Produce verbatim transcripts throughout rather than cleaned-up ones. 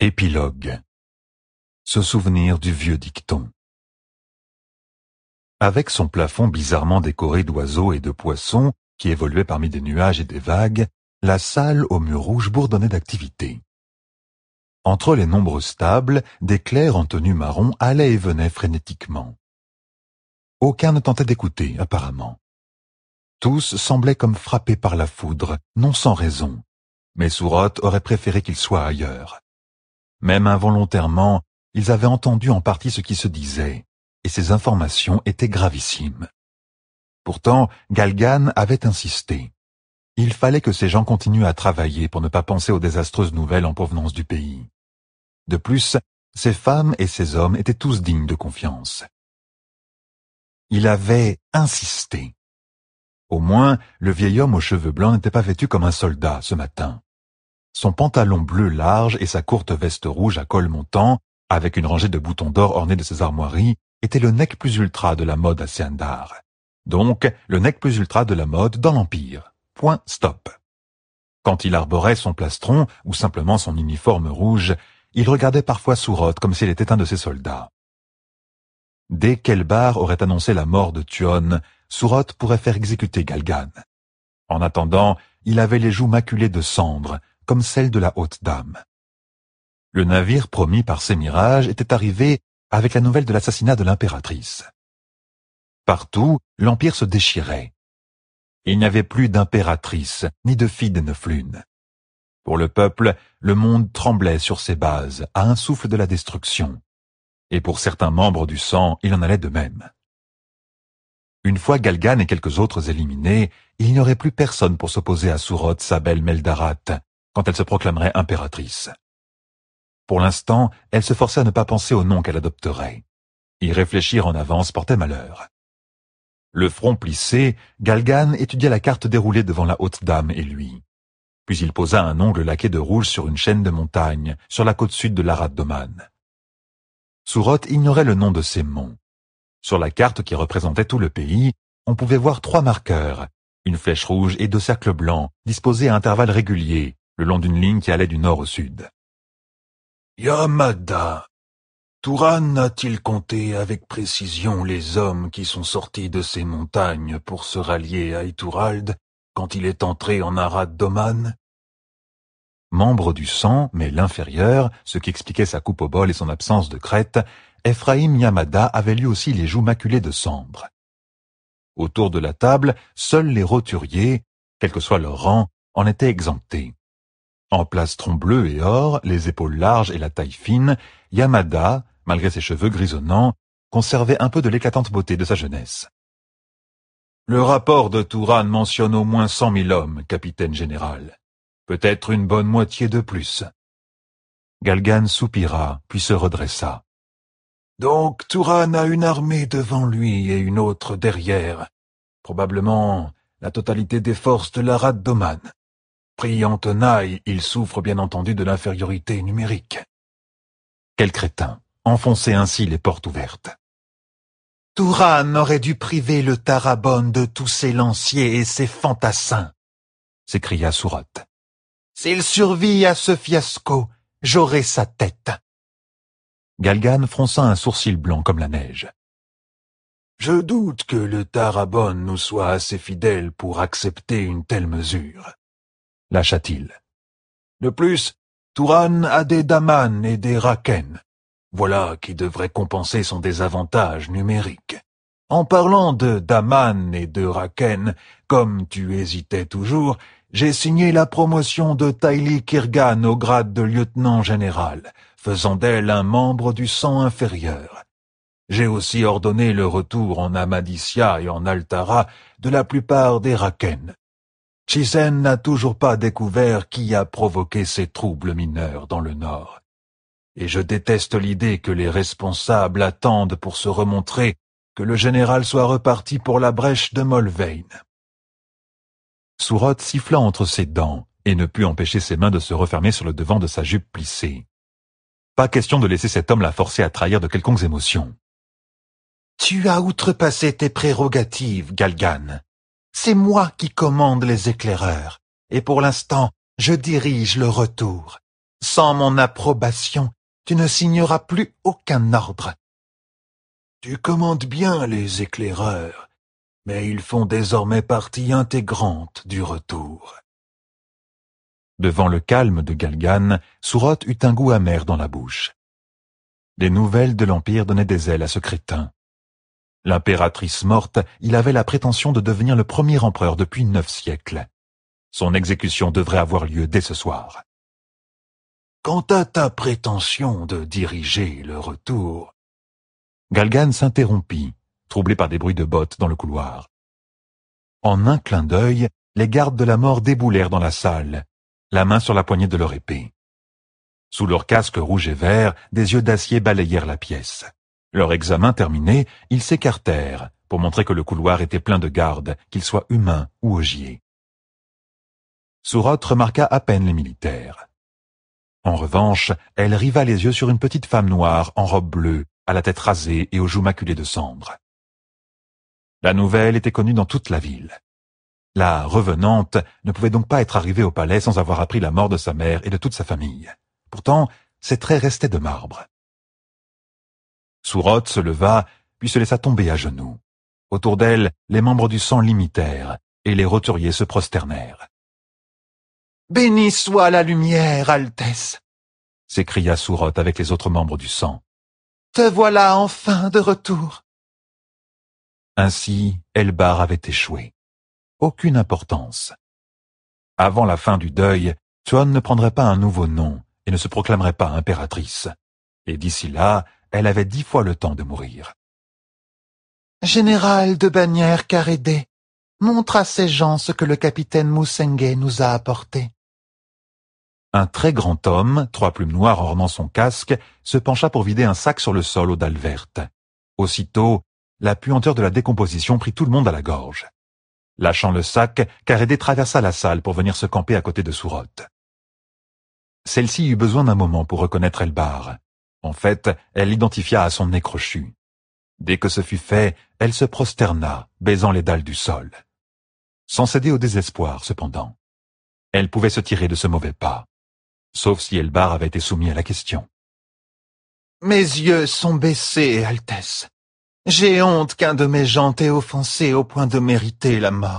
Épilogue. Se souvenir du vieux dicton. Avec son plafond bizarrement décoré d'oiseaux et de poissons qui évoluaient parmi des nuages et des vagues, la salle aux murs rouges bourdonnait d'activité. Entre les nombreuses tables, des clercs en tenue marron allaient et venaient frénétiquement. Aucun ne tentait d'écouter, apparemment. Tous semblaient comme frappés par la foudre, non sans raison, mais Sourotte aurait préféré qu'ils soient ailleurs. Même involontairement, ils avaient entendu en partie ce qui se disait, et ces informations étaient gravissimes. Pourtant, Galgan avait insisté. Il fallait que ces gens continuent à travailler pour ne pas penser aux désastreuses nouvelles en provenance du pays. De plus, ces femmes et ces hommes étaient tous dignes de confiance. Il avait insisté. Au moins, le vieil homme aux cheveux blancs n'était pas vêtu comme un soldat ce matin. Son pantalon bleu large et sa courte veste rouge à col montant, avec une rangée de boutons d'or ornés de ses armoiries, étaient le nec plus ultra de la mode à Seandar. Donc, le nec plus ultra de la mode dans l'Empire. Point stop. Quand il arborait son plastron, ou simplement son uniforme rouge, il regardait parfois Sourotte comme s'il était un de ses soldats. Dès qu'Elbar aurait annoncé la mort de Tuon, Sourotte pourrait faire exécuter Galgan. En attendant, il avait les joues maculées de cendre, comme celles de la haute dame. Le navire promis par Sémirage était arrivé avec la nouvelle de l'assassinat de l'impératrice. Partout, l'Empire se déchirait. Il n'y avait plus d'impératrice, ni de fille de Neuflune. Pour le peuple, le monde tremblait sur ses bases, à un souffle de la destruction. Et pour certains membres du sang, il en allait de même. Une fois Galgan et quelques autres éliminés, il n'y aurait plus personne pour s'opposer à Sourotte, sa belle Meldarat, quand elle se proclamerait impératrice. Pour l'instant, elle se forçait à ne pas penser au nom qu'elle adopterait. Y réfléchir en avance portait malheur. Le front plissé, Galgan étudia la carte déroulée devant la haute dame et lui. Puis il posa un ongle laqué de rouge sur une chaîne de montagnes, sur la côte sud de l'Arad Doman. Sourotte ignorait le nom de ces monts. Sur la carte qui représentait tout le pays, on pouvait voir trois marqueurs, une flèche rouge et deux cercles blancs, disposés à intervalles réguliers, le long d'une ligne qui allait du nord au sud. Yamada, Turan a-t-il compté avec précision les hommes qui sont sortis de ces montagnes pour se rallier à Iturald quand il est entré en Arad Doman? Membre du sang, mais l'inférieur, ce qui expliquait sa coupe au bol et son absence de crête, Ephraim Yamada avait lui aussi les joues maculées de cendre. Autour de la table, seuls les roturiers, quel que soit leur rang, en étaient exemptés. En plastron bleu et or, les épaules larges et la taille fine, Yamada, malgré ses cheveux grisonnants, conservait un peu de l'éclatante beauté de sa jeunesse. Le rapport de Turan mentionne au moins cent mille hommes, capitaine général. Peut-être une bonne moitié de plus. Galgan soupira, puis se redressa. Donc Turan a une armée devant lui et une autre derrière. Probablement la totalité des forces de l'Arad Doman. Pris en tenaille, il souffre bien entendu de l'infériorité numérique. Quel crétin, enfoncer ainsi les portes ouvertes. Turan aurait dû priver le Tarabon de tous ses lanciers et ses fantassins, s'écria Sourotte. S'il survit à ce fiasco, j'aurai sa tête. Galgan fronça un sourcil blanc comme la neige. Je doute que le Tarabon nous soit assez fidèle pour accepter une telle mesure. Lâcha-t-il. De plus, Turan a des Daman et des Raken. Voilà qui devrait compenser son désavantage numérique. En parlant de Daman et de Raken, comme tu hésitais toujours, j'ai signé la promotion de Taili Kirgan au grade de lieutenant général, faisant d'elle un membre du sang inférieur. J'ai aussi ordonné le retour en Amadissia et en Altara de la plupart des Raken. Chisen n'a toujours pas découvert qui a provoqué ces troubles mineurs dans le nord. Et je déteste l'idée que les responsables attendent pour se remontrer que le général soit reparti pour la brèche de Molvein. Sourotte siffla entre ses dents et ne put empêcher ses mains de se refermer sur le devant de sa jupe plissée. Pas question de laisser cet homme la forcer à trahir de quelconques émotions. « Tu as outrepassé tes prérogatives, Galgan. C'est moi qui commande les éclaireurs, et pour l'instant, je dirige le retour. Sans mon approbation, tu ne signeras plus aucun ordre. Tu commandes bien les éclaireurs, mais ils font désormais partie intégrante du retour. Devant le calme de Galgan, Sourot eut un goût amer dans la bouche. Les nouvelles de l'Empire donnaient des ailes à ce crétin. L'impératrice morte, il avait la prétention de devenir le premier empereur depuis neuf siècles. Son exécution devrait avoir lieu dès ce soir. Quant à ta prétention de diriger le retour... Galgan s'interrompit, troublé par des bruits de bottes dans le couloir. En un clin d'œil, les gardes de la mort déboulèrent dans la salle, la main sur la poignée de leur épée. Sous leur casque rouge et vert, des yeux d'acier balayèrent la pièce. Leur examen terminé, ils s'écartèrent, pour montrer que le couloir était plein de gardes, qu'ils soient humains ou ogiers. Sourot remarqua à peine les militaires. En revanche, elle riva les yeux sur une petite femme noire en robe bleue, à la tête rasée et aux joues maculées de cendre. La nouvelle était connue dans toute la ville. La revenante ne pouvait donc pas être arrivée au palais sans avoir appris la mort de sa mère et de toute sa famille. Pourtant, ses traits restaient de marbre. Sourot se leva, puis se laissa tomber à genoux. Autour d'elle, les membres du sang l'imitèrent, et les roturiers se prosternèrent. « Béni soit la lumière, Altesse !» s'écria Sourot avec les autres membres du sang. « Te voilà enfin de retour !» Ainsi, Elbar avait échoué. Aucune importance. Avant la fin du deuil, Tuon ne prendrait pas un nouveau nom et ne se proclamerait pas impératrice. Et d'ici là, elle avait dix fois le temps de mourir. « Général de Bannière Carédé, montre à ces gens ce que le capitaine Moussengé nous a apporté. » Un très grand homme, trois plumes noires ornant son casque, se pencha pour vider un sac sur le sol aux dalles vertes. Aussitôt, la puanteur de la décomposition prit tout le monde à la gorge. Lâchant le sac, Carédé traversa la salle pour venir se camper à côté de Sourot. Celle-ci eut besoin d'un moment pour reconnaître Elbar. En fait, elle l'identifia à son nez crochu. Dès que ce fut fait, elle se prosterna, baisant les dalles du sol. Sans céder au désespoir, cependant. Elle pouvait se tirer de ce mauvais pas. Sauf si Elbar avait été soumis à la question. « Mes yeux sont baissés, Altesse. J'ai honte qu'un de mes gens t'ait offensé au point de mériter la mort. »«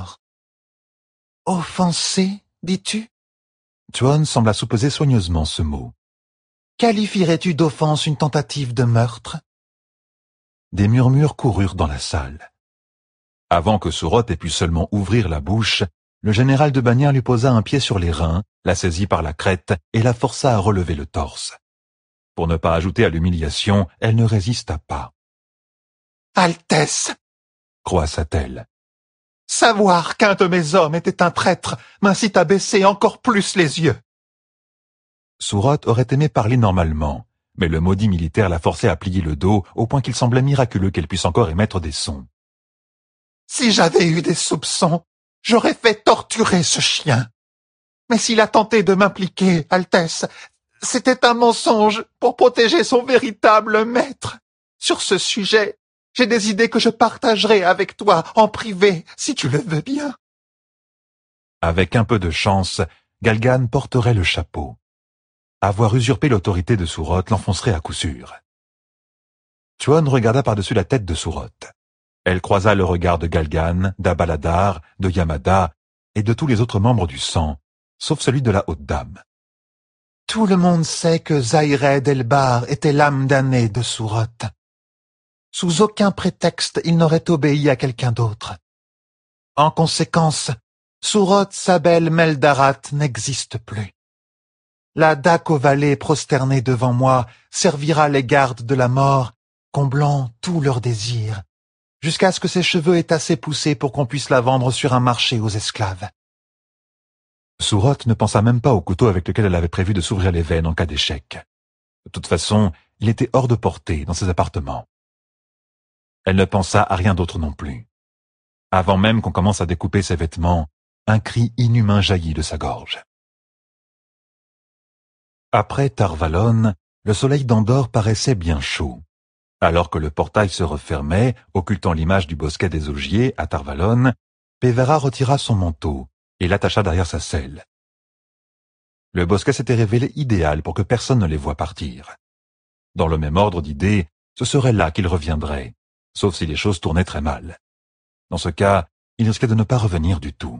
Offensé, dis-tu » Tuon sembla soupeser soigneusement ce mot. « Qualifierais-tu d'offense une tentative de meurtre ?» Des murmures coururent dans la salle. Avant que Sourot ait pu seulement ouvrir la bouche, le général de Bannière lui posa un pied sur les reins, la saisit par la crête et la força à relever le torse. Pour ne pas ajouter à l'humiliation, elle ne résista pas. « Altesse !» croissa-t-elle. « Savoir qu'un de mes hommes était un traître m'incite à baisser encore plus les yeux. » Sourot aurait aimé parler normalement, mais le maudit militaire la forçait à plier le dos au point qu'il semblait miraculeux qu'elle puisse encore émettre des sons. « Si j'avais eu des soupçons, j'aurais fait torturer ce chien. Mais s'il a tenté de m'impliquer, Altesse, c'était un mensonge pour protéger son véritable maître. Sur ce sujet, j'ai des idées que je partagerai avec toi en privé, si tu le veux bien. » Avec un peu de chance, Galgan porterait le chapeau. Avoir usurpé l'autorité de Sourot l'enfoncerait à coup sûr. Tuon regarda par-dessus la tête de Sourot. Elle croisa le regard de Galgan, d'Abaladar, de Yamada et de tous les autres membres du sang, sauf celui de la haute dame. « Tout le monde sait que Zaïred Elbar était l'âme damnée de Sourot. Sous aucun prétexte, il n'aurait obéi à quelqu'un d'autre. En conséquence, Sourot Sabel Meldarat n'existe plus. La Dako-Vallée prosternée devant moi servira les gardes de la mort, comblant tous leurs désirs, jusqu'à ce que ses cheveux aient assez poussé pour qu'on puisse la vendre sur un marché aux esclaves. » Sourot ne pensa même pas au couteau avec lequel elle avait prévu de s'ouvrir les veines en cas d'échec. De toute façon, il était hors de portée dans ses appartements. Elle ne pensa à rien d'autre non plus. Avant même qu'on commence à découper ses vêtements, un cri inhumain jaillit de sa gorge. Après Tar-Valon, le soleil d'Andorre paraissait bien chaud. Alors que le portail se refermait, occultant l'image du bosquet des augiers à Tar-Valon, Pévera retira son manteau et l'attacha derrière sa selle. Le bosquet s'était révélé idéal pour que personne ne les voie partir. Dans le même ordre d'idées, ce serait là qu'ils reviendraient, sauf si les choses tournaient très mal. Dans ce cas, ils risquaient de ne pas revenir du tout.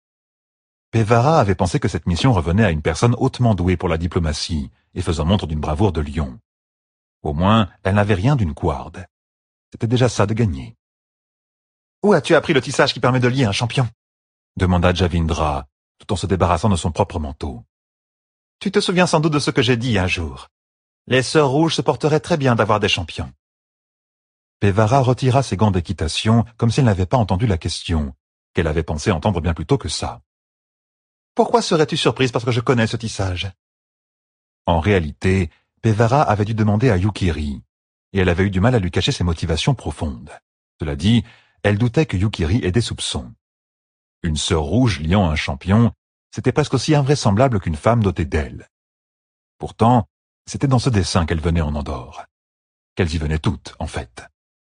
Pévara avait pensé que cette mission revenait à une personne hautement douée pour la diplomatie et faisant montre d'une bravoure de lion. Au moins, elle n'avait rien d'une couarde. C'était déjà ça de gagner. « Où as-tu appris le tissage qui permet de lier un champion ?» demanda Javindra, tout en se débarrassant de son propre manteau. « Tu te souviens sans doute de ce que j'ai dit un jour. Les sœurs rouges se porteraient très bien d'avoir des champions. » Pévara retira ses gants d'équitation comme s'il n'avait pas entendu la question, qu'elle avait pensé entendre bien plus tôt que ça. « Pourquoi serais-tu surprise parce que je connais ce tissage ?» En réalité, Pévara avait dû demander à Yukiri, et elle avait eu du mal à lui cacher ses motivations profondes. Cela dit, elle doutait que Yukiri ait des soupçons. Une sœur rouge liant un champion, c'était presque aussi invraisemblable qu'une femme dotée d'elle. Pourtant, c'était dans ce dessin qu'elles venaient en Andorre. Qu'elles y venaient toutes, en fait.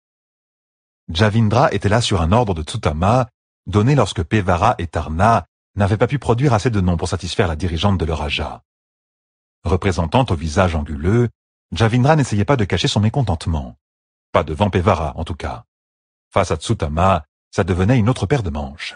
Javindra était là sur un ordre de Tsutama, donné lorsque Pévara et Tarna n'avaient pas pu produire assez de noms pour satisfaire la dirigeante de leur Raja. Représentante au visage anguleux, Javindra n'essayait pas de cacher son mécontentement. Pas devant Pévara, en tout cas. Face à Tsutama, ça devenait une autre paire de manches.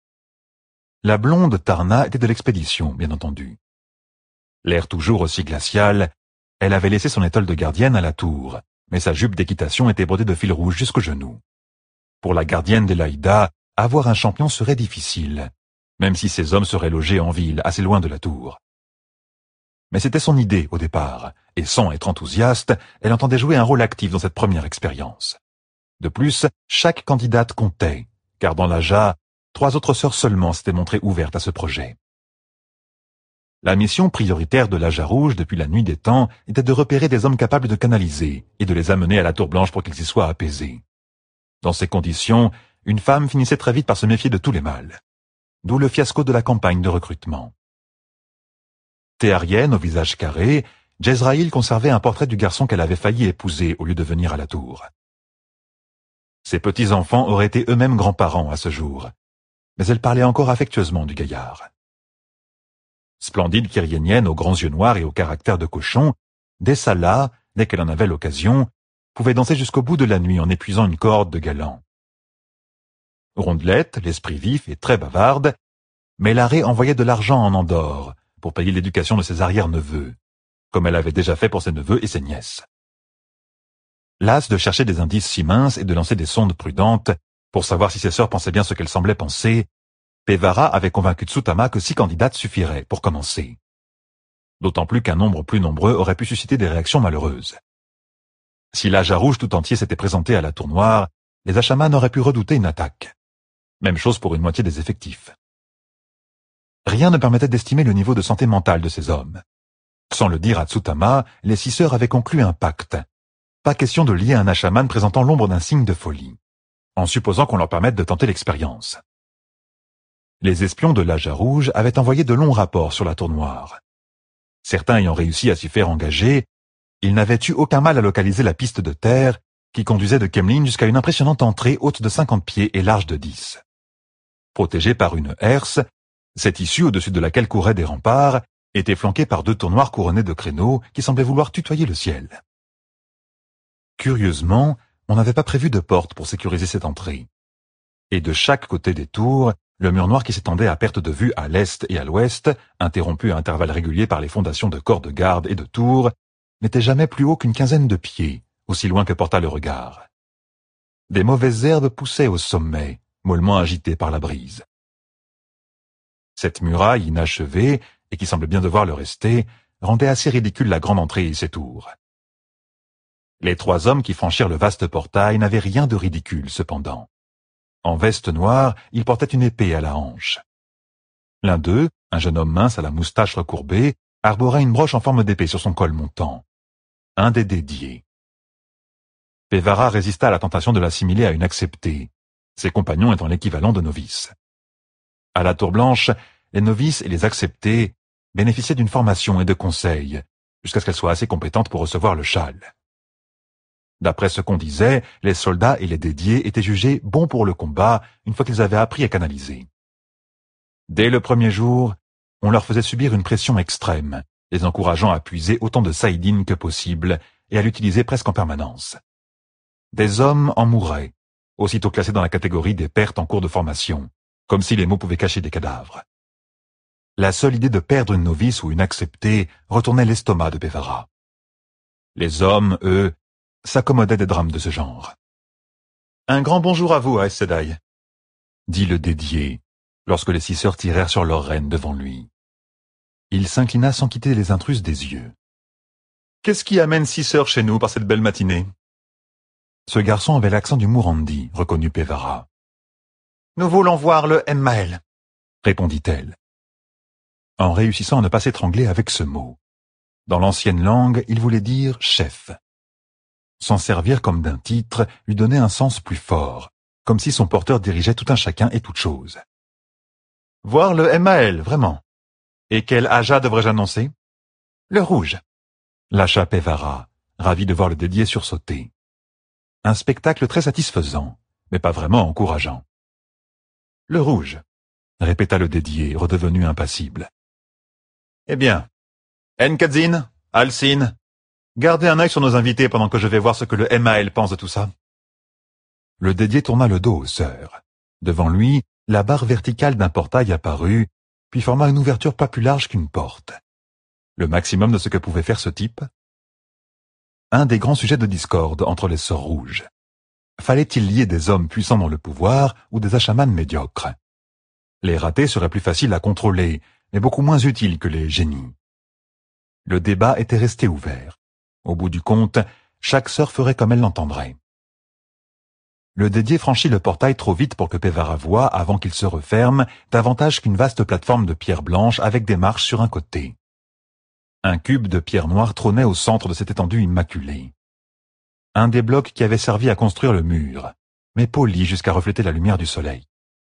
La blonde Tarna était de l'expédition, bien entendu. L'air toujours aussi glacial, elle avait laissé son étole de gardienne à la tour, mais sa jupe d'équitation était brodée de fil rouge jusqu'aux genoux. Pour la gardienne d'Elaïda, avoir un champion serait difficile, même si ses hommes seraient logés en ville, assez loin de la tour. Mais c'était son idée au départ, et sans être enthousiaste, elle entendait jouer un rôle actif dans cette première expérience. De plus, chaque candidate comptait, car dans l'Aja, trois autres sœurs seulement s'étaient montrées ouvertes à ce projet. La mission prioritaire de l'Aja Rouge depuis la nuit des temps était de repérer des hommes capables de canaliser et de les amener à la Tour Blanche pour qu'ils y soient apaisés. Dans ces conditions, une femme finissait très vite par se méfier de tous les mâles. D'où le fiasco de la campagne de recrutement. Théarienne au visage carré, Jezraïl conservait un portrait du garçon qu'elle avait failli épouser au lieu de venir à la tour. Ses petits-enfants auraient été eux-mêmes grands-parents à ce jour, mais elle parlait encore affectueusement du gaillard. Splendide kyriénienne aux grands yeux noirs et au caractère de cochon, Dessala, dès qu'elle en avait l'occasion, pouvait danser jusqu'au bout de la nuit en épuisant une corde de galants. Rondelette, l'esprit vif et très bavarde, Mélaré envoyait de l'argent en Andorre pour payer l'éducation de ses arrière-neveux, comme elle avait déjà fait pour ses neveux et ses nièces. Lasse de chercher des indices si minces et de lancer des sondes prudentes pour savoir si ses sœurs pensaient bien ce qu'elles semblaient penser, Pévara avait convaincu Tsutama que six candidates suffiraient pour commencer. D'autant plus qu'un nombre plus nombreux aurait pu susciter des réactions malheureuses. Si l'Aja Rouge tout entier s'était présenté à la Tour Noire, les Achamans auraient pu redouter une attaque. Même chose pour une moitié des effectifs. Rien ne permettait d'estimer le niveau de santé mentale de ces hommes. Sans le dire à Tsutama, les six sœurs avaient conclu un pacte. Pas question de lier un Achaman présentant l'ombre d'un signe de folie, en supposant qu'on leur permette de tenter l'expérience. Les espions de l'Aja Rouge avaient envoyé de longs rapports sur la Tour Noire. Certains ayant réussi à s'y faire engager, ils n'avaient eu aucun mal à localiser la piste de terre qui conduisait de Kemlin jusqu'à une impressionnante entrée haute de cinquante pieds et large de dix. Protégée par une herse, cette issue au-dessus de laquelle couraient des remparts était flanquée par deux tours noires couronnées de créneaux qui semblaient vouloir tutoyer le ciel. Curieusement, on n'avait pas prévu de porte pour sécuriser cette entrée. Et de chaque côté des tours, le mur noir qui s'étendait à perte de vue à l'est et à l'ouest, interrompu à intervalles réguliers par les fondations de corps de garde et de tours, n'était jamais plus haut qu'une quinzaine de pieds, aussi loin que porta le regard. Des mauvaises herbes poussaient au sommet, mollement agitées par la brise. Cette muraille inachevée, et qui semblait bien devoir le rester, rendait assez ridicule la grande entrée et ses tours. Les trois hommes qui franchirent le vaste portail n'avaient rien de ridicule, cependant. En veste noire, ils portaient une épée à la hanche. L'un d'eux, un jeune homme mince à la moustache recourbée, arborait une broche en forme d'épée sur son col montant. Un des dédiés. Pévara résista à la tentation de l'assimiler à une acceptée, ses compagnons étant l'équivalent de novices. À la Tour Blanche, les novices et les acceptés bénéficiaient d'une formation et de conseils, jusqu'à ce qu'elles soient assez compétentes pour recevoir le châle. D'après ce qu'on disait, les soldats et les dédiés étaient jugés bons pour le combat une fois qu'ils avaient appris à canaliser. Dès le premier jour, on leur faisait subir une pression extrême, les encourageant à puiser autant de saïdine que possible et à l'utiliser presque en permanence. Des hommes en mouraient, aussitôt classés dans la catégorie des pertes en cours de formation, comme si les mots pouvaient cacher des cadavres. La seule idée de perdre une novice ou une acceptée retournait l'estomac de Pévara. Les hommes, eux, s'accommodaient des drames de ce genre. « Un grand bonjour à vous, Aes Sedai », dit le dédié, lorsque les six sœurs tirèrent sur leur reine devant lui. Il s'inclina sans quitter les intrus des yeux. « Qu'est-ce qui amène six sœurs chez nous par cette belle matinée ?» Ce garçon avait l'accent du Mourandi, reconnut Pévara. « Nous voulons voir le Emmaël, » répondit-elle, en réussissant à ne pas s'étrangler avec ce mot. Dans l'ancienne langue, il voulait dire « chef ». S'en servir comme d'un titre lui donnait un sens plus fort, comme si son porteur dirigeait tout un chacun et toute chose. « Voir le Emmaël, vraiment. Et quel Aja devrais-je annoncer ?»« Le rouge. » lâcha Pévara, ravi de voir le dédié sursauter. Un spectacle très satisfaisant, mais pas vraiment encourageant. « Le rouge. » répéta le dédié, redevenu impassible. « Eh bien, Enkadzin, Alcine, gardez un œil sur nos invités pendant que je vais voir ce que le Emmaël pense de tout ça. » Le dédié tourna le dos aux sœurs. Devant lui, la barre verticale d'un portail apparut, puis forma une ouverture pas plus large qu'une porte. Le maximum de ce que pouvait faire ce type. Un des grands sujets de discorde entre les sœurs rouges. Fallait-il lier des hommes puissants dans le pouvoir ou des achamans médiocres? Les ratés seraient plus faciles à contrôler, mais beaucoup moins utiles que les génies. Le débat était resté ouvert. Au bout du compte, chaque sœur ferait comme elle l'entendrait. Le dédié franchit le portail trop vite pour que Pévara voie, avant qu'il se referme, davantage qu'une vaste plateforme de pierre blanche avec des marches sur un côté. Un cube de pierre noire trônait au centre de cette étendue immaculée. Un des blocs qui avait servi à construire le mur, mais poli jusqu'à refléter la lumière du soleil.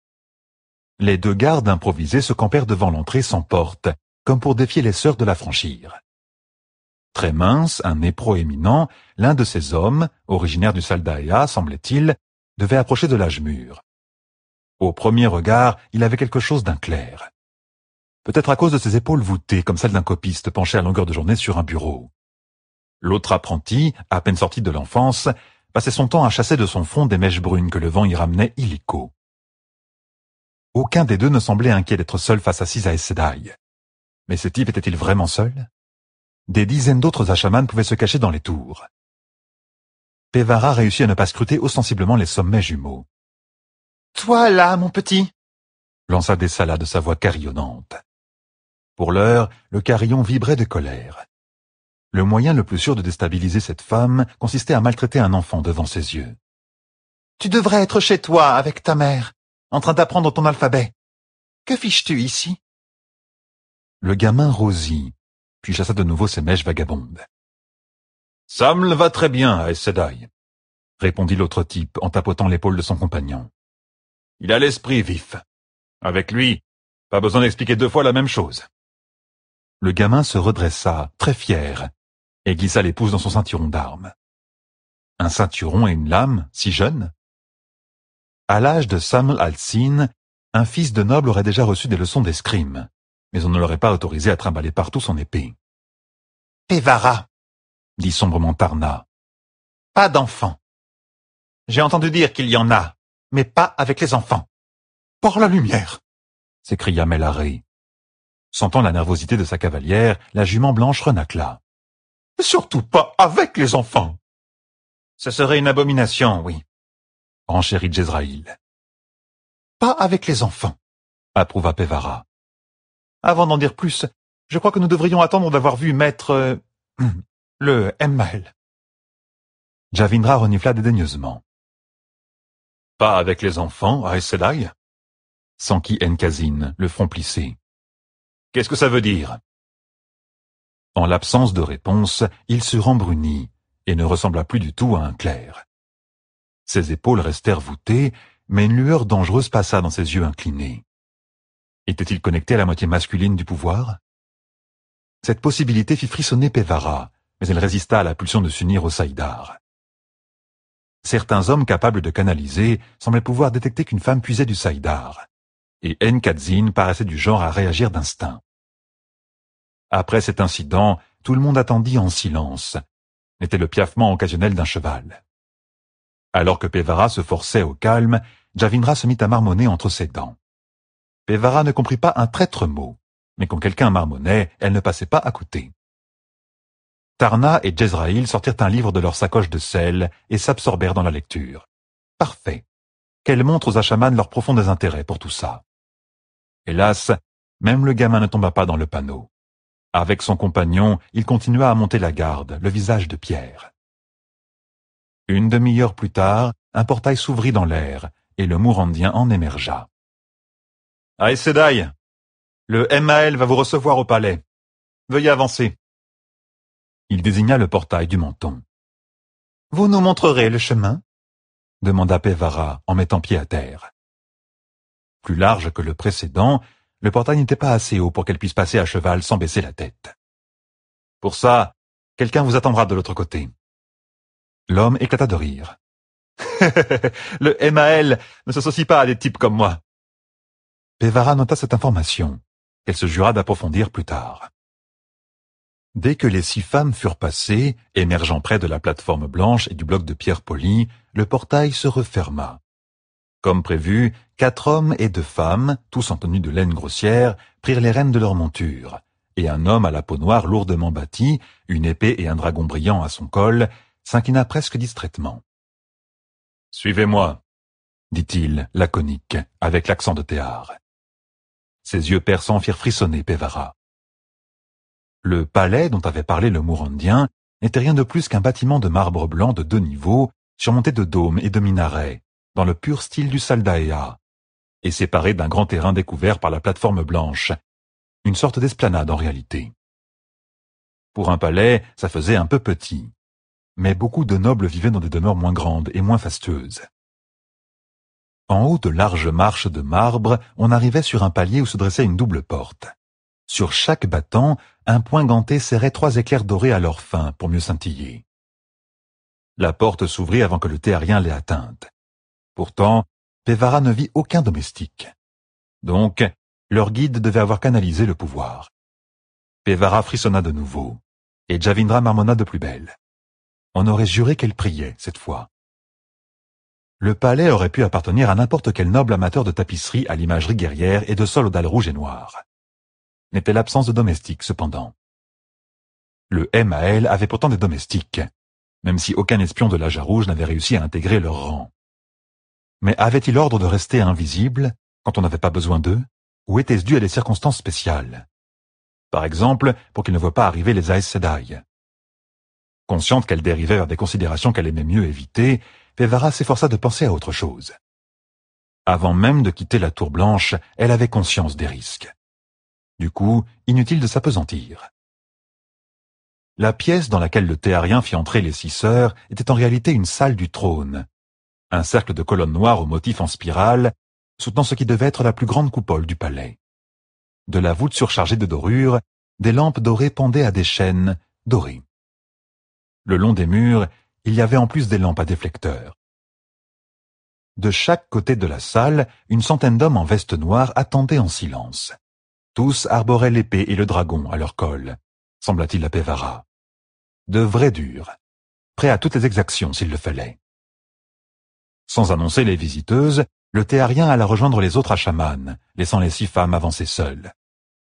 Les deux gardes improvisés se campèrent devant l'entrée sans porte, comme pour défier les sœurs de la franchir. Très mince, un nez proéminent, l'un de ces hommes, originaire du Saldaïa, semblait-il, devait approcher de l'âge mûr. Au premier regard, il avait quelque chose d'un clerc. Peut-être à cause de ses épaules voûtées, comme celles d'un copiste penché à longueur de journée sur un bureau. L'autre apprenti, à peine sorti de l'enfance, passait son temps à chasser de son front des mèches brunes que le vent y ramenait illico. Aucun des deux ne semblait inquiet d'être seul face à six Aes Sedai. Mais ce type était-il vraiment seul? Des dizaines d'autres achamans pouvaient se cacher dans les tours. Pévara réussit à ne pas scruter ostensiblement les sommets jumeaux. « Toi là, mon petit !» lança Dessala de sa voix carillonnante. Pour l'heure, le carillon vibrait de colère. Le moyen le plus sûr de déstabiliser cette femme consistait à maltraiter un enfant devant ses yeux. « Tu devrais être chez toi, avec ta mère, en train d'apprendre ton alphabet. Que fiches-tu ici ?» Le gamin rosit, puis chassa de nouveau ses mèches vagabondes. « Saml va très bien, Aes Sedai, » répondit l'autre type en tapotant l'épaule de son compagnon. « Il a l'esprit vif. Avec lui, pas besoin d'expliquer deux fois la même chose. » Le gamin se redressa, très fier, et glissa les pouces dans son ceinturon d'armes. Un ceinturon et une lame, si jeune? À l'âge de Saml al-Sin, un fils de noble aurait déjà reçu des leçons d'escrime, mais on ne l'aurait pas autorisé à trimballer partout son épée. « Pévara !» dit sombrement Tarna. « Pas d'enfants. J'ai entendu dire qu'il y en a, mais pas avec les enfants. »« Par la lumière !» s'écria Melaré. Sentant la nervosité de sa cavalière, la jument blanche renacla. « Surtout pas avec les enfants !»« Ce serait une abomination, oui. » renchérit Jezraïl. « Pas avec les enfants !» approuva Pévara. « Avant d'en dire plus, je crois que nous devrions attendre d'avoir vu maître... Euh, le Emmaël. » Javindra renifla dédaigneusement. « Pas avec les enfants, Aes Sedai ?» s'enquit Enkadzin, le front plissé. « Qu'est-ce que ça veut dire ?» En l'absence de réponse, il se rembrunit et ne ressembla plus du tout à un clerc. Ses épaules restèrent voûtées, mais une lueur dangereuse passa dans ses yeux inclinés. Était-il connecté à la moitié masculine du pouvoir? Cette possibilité fit frissonner Pévara, mais elle résista à la pulsion de s'unir au Saïdar. Certains hommes capables de canaliser semblaient pouvoir détecter qu'une femme puisait du Saïdar, et Enkadzin paraissait du genre à réagir d'instinct. Après cet incident, tout le monde attendit en silence. C'était le piaffement occasionnel d'un cheval. Alors que Pevara se forçait au calme, Javindra se mit à marmonner entre ses dents. Pevara ne comprit pas un traître mot, mais quand quelqu'un marmonnait, elle ne passait pas à côté. Tarna et Jezraïl sortirent un livre de leur sacoche de sel et s'absorbèrent dans la lecture. Parfait. Qu'elle montre aux Asha'man leur profond désintérêt pour tout ça. Hélas, même le gamin ne tomba pas dans le panneau. Avec son compagnon, il continua à monter la garde, le visage de pierre. Une demi-heure plus tard, un portail s'ouvrit dans l'air, et le Mourandien en émergea. « Aes Sedai, le M A L va vous recevoir au palais. Veuillez avancer. » Il désigna le portail du menton. « Vous nous montrerez le chemin ?» demanda Pevara en mettant pied à terre. Plus large que le précédent, le portail n'était pas assez haut pour qu'elle puisse passer à cheval sans baisser la tête. « Pour ça, quelqu'un vous attendra de l'autre côté. » L'homme éclata de rire. « Le M A L ne s'associe pas à des types comme moi. » Pevara nota cette information, qu'elle se jura d'approfondir plus tard. Dès que les six femmes furent passées, émergeant près de la plateforme blanche et du bloc de pierre polie, le portail se referma. Comme prévu, quatre hommes et deux femmes, tous en tenue de laine grossière, prirent les rênes de leur monture, et un homme à la peau noire lourdement bâtie, une épée et un dragon brillant à son col, s'inclina presque distraitement. « Suivez-moi, » dit-il, laconique, avec l'accent de Théard. Ses yeux perçants firent frissonner Pevara. Le palais dont avait parlé le Mourandien n'était rien de plus qu'un bâtiment de marbre blanc de deux niveaux, surmonté de dômes et de minarets, dans le pur style du Saldaea, et séparé d'un grand terrain découvert par la plateforme blanche, une sorte d'esplanade en réalité. Pour un palais, ça faisait un peu petit, mais beaucoup de nobles vivaient dans des demeures moins grandes et moins fastueuses. En haut de larges marches de marbre, on arrivait sur un palier où se dressait une double porte. Sur chaque battant, un point ganté serrait trois éclairs dorés à leur fin pour mieux scintiller. La porte s'ouvrit avant que le Théarien l'ait atteinte. Pourtant, Pevara ne vit aucun domestique. Donc, leur guide devait avoir canalisé le pouvoir. Pevara frissonna de nouveau, et Javindra marmonna de plus belle. On aurait juré qu'elle priait, cette fois. Le palais aurait pu appartenir à n'importe quel noble amateur de tapisserie à l'imagerie guerrière et de sol aux dalles rouges et noires. N'était l'absence de domestiques, cependant. Le M A L avait pourtant des domestiques, même si aucun espion de l'Âge rouge n'avait réussi à intégrer leur rang. Mais avait-il ordre de rester invisible quand on n'avait pas besoin d'eux, ou était-ce dû à des circonstances spéciales? Par exemple, pour qu'ils ne voient pas arriver les Aes Sedai. Consciente qu'elle dérivait vers des considérations qu'elle aimait mieux éviter, Pevara s'efforça de penser à autre chose. Avant même de quitter la tour blanche, elle avait conscience des risques. Du coup, inutile de s'apesantir. La pièce dans laquelle le Théarien fit entrer les six sœurs était en réalité une salle du trône, un cercle de colonnes noires au motif en spirale, soutenant ce qui devait être la plus grande coupole du palais. De la voûte surchargée de dorures, des lampes dorées pendaient à des chaînes dorées. Le long des murs, il y avait en plus des lampes à déflecteurs. De chaque côté de la salle, une centaine d'hommes en veste noire attendaient en silence. Tous arboraient l'épée et le dragon à leur col, sembla-t-il à Pevara. De vrais durs, prêts à toutes les exactions s'il le fallait. Sans annoncer les visiteuses, le Théarien alla rejoindre les autres Asha'man, laissant les six femmes avancer seules.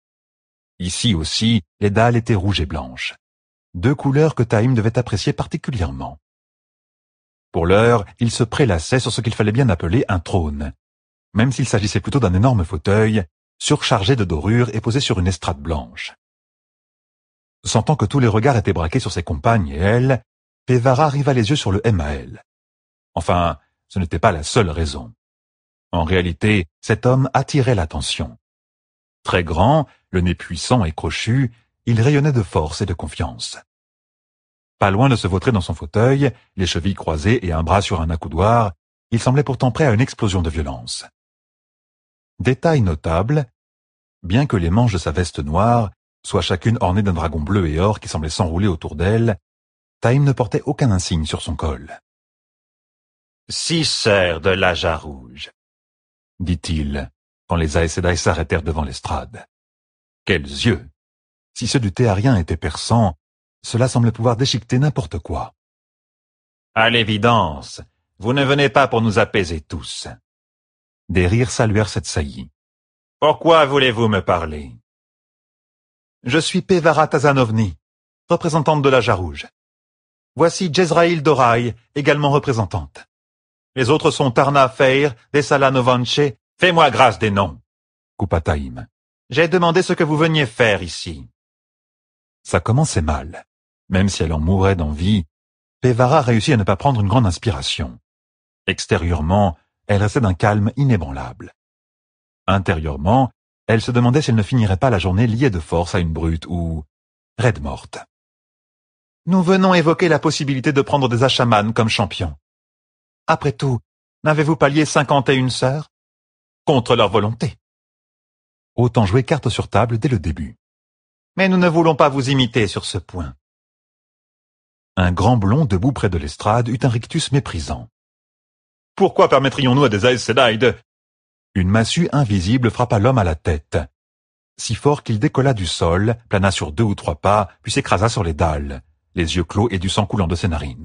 Ici aussi, les dalles étaient rouges et blanches, deux couleurs que Taïm devait apprécier particulièrement. Pour l'heure, il se prélassait sur ce qu'il fallait bien appeler un trône, même s'il s'agissait plutôt d'un énorme fauteuil, surchargé de dorures et posé sur une estrade blanche. Sentant que tous les regards étaient braqués sur ses compagnes et elle, Pevara riva les yeux sur le M A L. Enfin, ce n'était pas la seule raison. En réalité, cet homme attirait l'attention. Très grand, le nez puissant et crochu, il rayonnait de force et de confiance. Pas loin de se vautrer dans son fauteuil, les chevilles croisées et un bras sur un accoudoir, il semblait pourtant prêt à une explosion de violence. Détail notable, bien que les manches de sa veste noire soient chacune ornées d'un dragon bleu et or qui semblait s'enrouler autour d'elle, Taïm ne portait aucun insigne sur son col. « Six sœurs de l'Âge rouge », dit-il, quand les Aes Sedai s'arrêtèrent devant l'estrade. « Quels yeux! Si ceux du Théarien étaient perçants, cela semblait pouvoir déchiqueter n'importe quoi. À l'évidence, vous ne venez pas pour nous apaiser tous. Des rires saluèrent cette saillie. Pourquoi voulez-vous me parler? Je suis Pevara Tazanovni, représentante de la Jarouge. Voici Jezraïl Doraï, également représentante. Les autres sont Tarna Feir, Dessala Novanche. Fais-moi grâce des noms, coupa Taïm. J'ai demandé ce que vous veniez faire ici. Ça commençait mal. Même si elle en mourait d'envie, Pevara réussit à ne pas prendre une grande inspiration. Extérieurement, elle restait d'un calme inébranlable. Intérieurement, elle se demandait si elle ne finirait pas la journée liée de force à une brute ou raide morte. Nous venons évoquer la possibilité de prendre des Ashamanes comme champions. Après tout, n'avez-vous pas lié cinquante et une sœurs? Contre leur volonté. Autant jouer carte sur table dès le début. Mais nous ne voulons pas vous imiter sur ce point. Un grand blond debout près de l'estrade eut un rictus méprisant. Pourquoi permettrions-nous à des Aes Sedai de... Une massue invisible frappa l'homme à la tête, si fort qu'il décolla du sol, plana sur deux ou trois pas, puis s'écrasa sur les dalles, les yeux clos et du sang coulant de ses narines.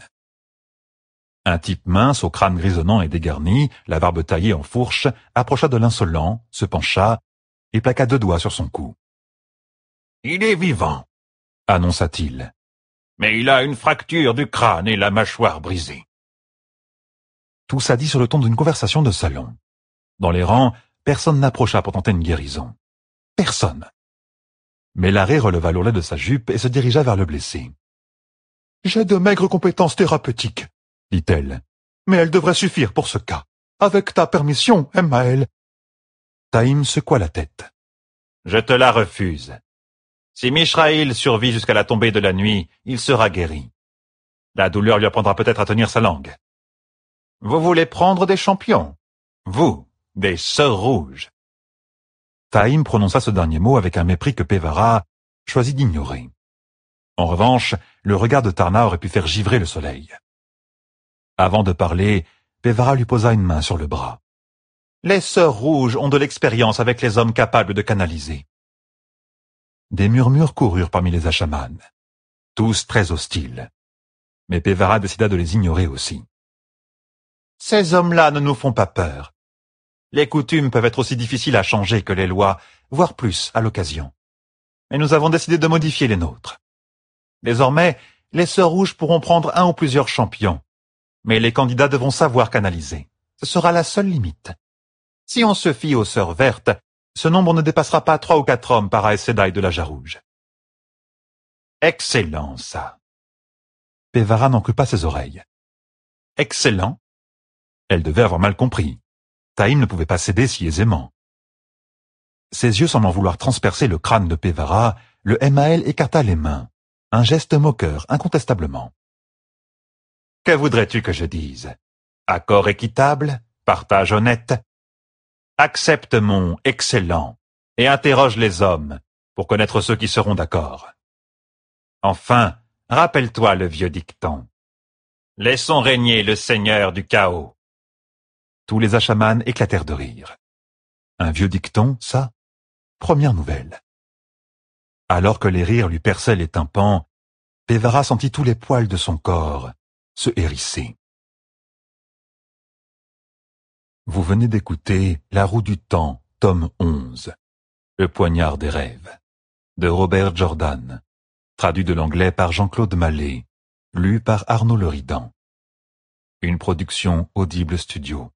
Un type mince, au crâne grisonnant et dégarni, la barbe taillée en fourche, approcha de l'insolent, se pencha et plaqua deux doigts sur son cou. « Il est vivant, » annonça-t-il. « Mais il a une fracture du crâne et la mâchoire brisée. » Tout ça dit sur le ton d'une conversation de salon. Dans les rangs, personne n'approcha pour tenter une guérison. Personne. Mais l'arrêt releva l'ourlet de sa jupe et se dirigea vers le blessé. « J'ai de maigres compétences thérapeutiques, » dit-elle. « Mais elles devraient suffire pour ce cas. Avec ta permission, Emmaël. » Taïm secoua la tête. « Je te la refuse. Si Mishraïl survit jusqu'à la tombée de la nuit, il sera guéri. La douleur lui apprendra peut-être à tenir sa langue. Vous voulez prendre des champions? Vous, des sœurs rouges. » Taïm prononça ce dernier mot avec un mépris que Pevara choisit d'ignorer. En revanche, le regard de Tarna aurait pu faire givrer le soleil. Avant de parler, Pevara lui posa une main sur le bras. « Les sœurs rouges ont de l'expérience avec les hommes capables de canaliser. » Des murmures coururent parmi les Ashamanes, tous très hostiles. Mais Pevara décida de les ignorer aussi. « Ces hommes-là ne nous font pas peur. Les coutumes peuvent être aussi difficiles à changer que les lois, voire plus à l'occasion. Mais nous avons décidé de modifier les nôtres. Désormais, les sœurs rouges pourront prendre un ou plusieurs champions, mais les candidats devront savoir canaliser. Ce sera la seule limite. Si on se fie aux sœurs vertes, ce nombre ne dépassera pas trois ou quatre hommes par Aes Sedai de la Jarouge. » Excellent, ça. Pevara n'en crut pas ses oreilles. Excellent. Elle devait avoir mal compris. Taïm ne pouvait pas céder si aisément. Ses yeux semblant vouloir transpercer le crâne de Pevara, le Emmaël écarta les mains. Un geste moqueur, incontestablement. « Que voudrais-tu que je dise? Accord équitable? Partage honnête? Accepte mon excellent et interroge les hommes pour connaître ceux qui seront d'accord. Enfin, rappelle-toi le vieux dicton. Laissons régner le seigneur du chaos. » Tous les Ashamanes éclatèrent de rire. Un vieux dicton, ça? Première nouvelle. Alors que les rires lui perçaient les tympans, Pevara sentit tous les poils de son corps se hérisser. Vous venez d'écouter La roue du temps, tome onze, Le poignard des rêves, de Robert Jordan, traduit de l'anglais par Jean-Claude Mallet, lu par Arnaud Leridan. Une production Audible Studio.